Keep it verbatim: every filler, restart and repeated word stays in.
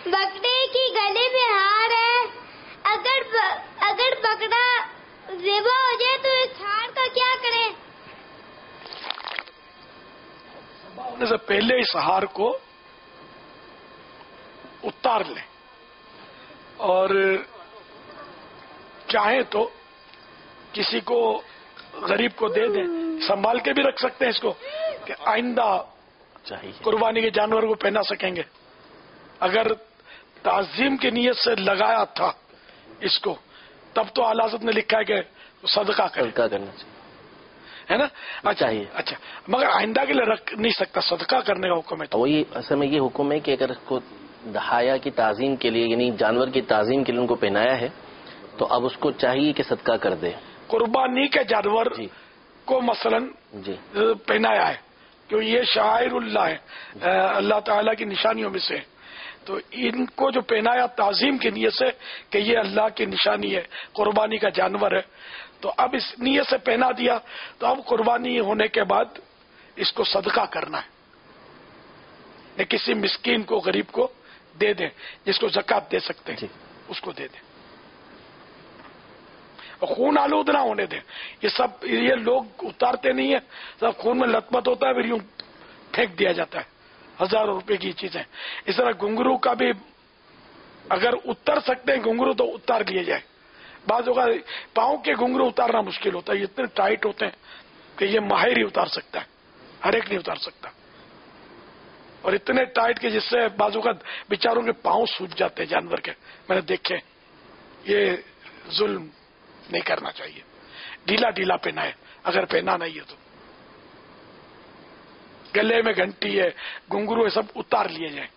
بکرے کی گلے میں ہار ہے، اگر اگر بکرا ذبح ہو جائے تو اس ہار کا کیا کریں؟ ہونے سے پہلے اس ہار کو اتار لیں اور چاہیں تو کسی کو غریب کو دے دیں، سنبھال کے بھی رکھ سکتے ہیں اس کو کہ آئندہ چاہیے قربانی کے جانور کو پہنا سکیں گے۔ اگر تعظیم کی نیت سے لگایا تھا اس کو تب تو اعلیٰ حضرت نے لکھا ہے کہ صدقہ کرے، صدقہ کرنا چاہیے، ہے نا؟ اچھا چاہیے۔ اچھا مگر آئندہ کے لیے رکھ نہیں سکتا، صدقہ کرنے کا حکم ہے تو وہی اصل میں یہ حکم ہے کہ اگر اس کو دہایا کی تعظیم کے لیے یعنی جانور کی تعظیم کے لیے ان کو پہنایا ہے تو اب اس کو چاہیے کہ صدقہ کر دے۔ قربانی کے جانور جی کو مثلاً جی پہنایا ہے کہ یہ شاعر اللہ ہے، اللہ تعالیٰ کی نشانیوں میں سے، تو ان کو جو پہنایا تعظیم کی نیت سے کہ یہ اللہ کی نشانی ہے، قربانی کا جانور ہے، تو اب اس نیت سے پہنا دیا تو اب قربانی ہونے کے بعد اس کو صدقہ کرنا ہے، کسی مسکین کو غریب کو دے دیں، جس کو زکوٰۃ دے سکتے ہیں اس کو دے دیں، خون آلود نہ ہونے دیں۔ یہ سب یہ لوگ اتارتے نہیں ہیں، سب خون میں لت پت ہوتا ہے پھر یوں پھینک دیا جاتا ہے، ہزاروں روپے کی چیزیں۔ اس طرح گھنگرو کا بھی اگر اتر سکتے ہیں گھنگرو تو اتار لیے جائے۔ بعض اوقات پاؤں کے گھنگرو اتارنا مشکل ہوتا ہے، یہ اتنے ٹائٹ ہوتے ہیں کہ یہ ماہر ہی اتار سکتا ہے، ہر ایک نہیں اتار سکتا، اور اتنے ٹائٹ کہ جس سے بعض اوقات بیچاروں کے پاؤں سوج جاتے ہیں جانور کے، میں نے دیکھے۔ یہ ظلم نہیں کرنا چاہیے، ڈھیلا ڈھیلا پہنا ہے، اگر پہنا نہیں ہے تو گلے میں گھنٹی ہے، گھنگرو ہے، سب اتار لیے جائیں۔